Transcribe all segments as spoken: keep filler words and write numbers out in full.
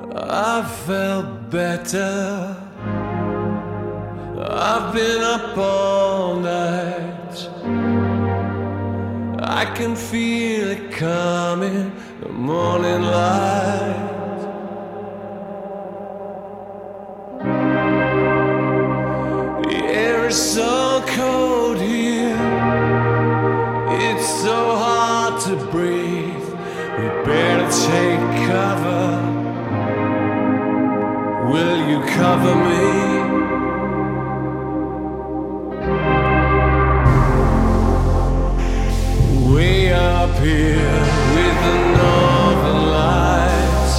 I felt better. I've been up all night. I can feel it coming, the morning light. The air is so cold here, it's so hard to breathe. We better take cover. Will you cover me? Way up here with the northern lights,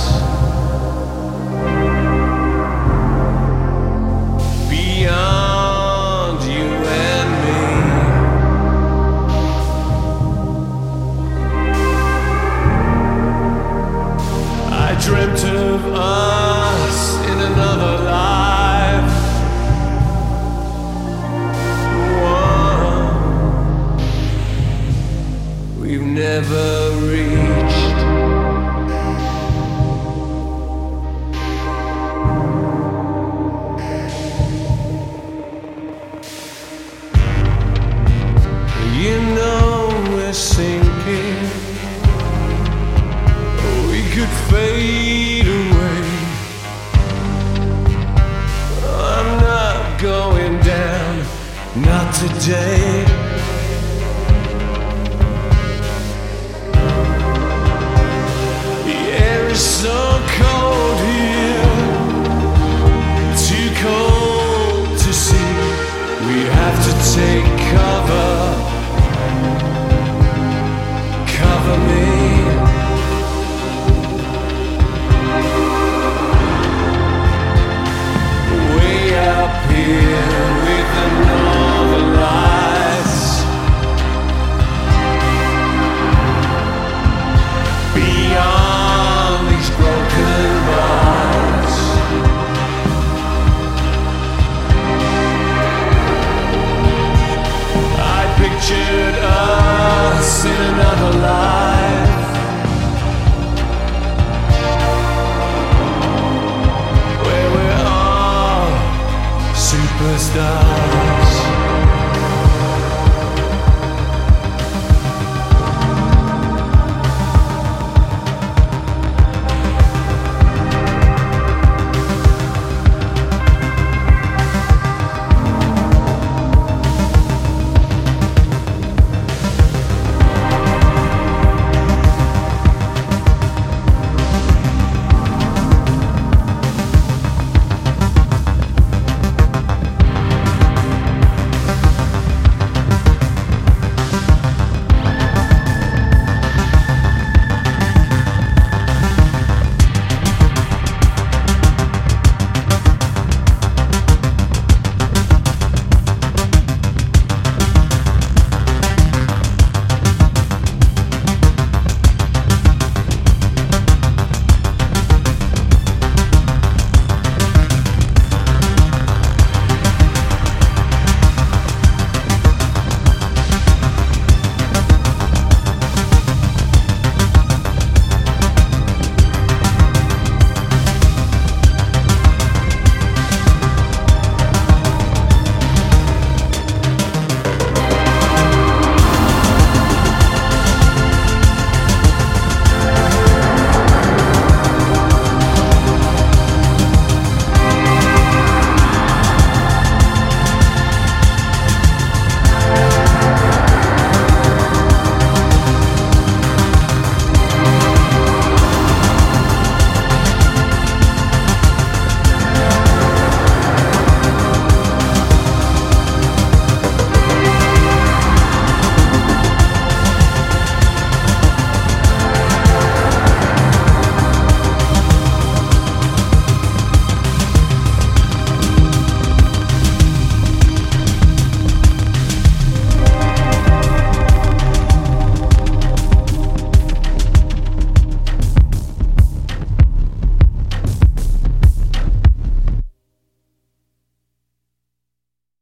beyond you and me. I dreamt of us in another life. One we've never reached. You know we're sinking. We could fade away. I'm not going down, not today.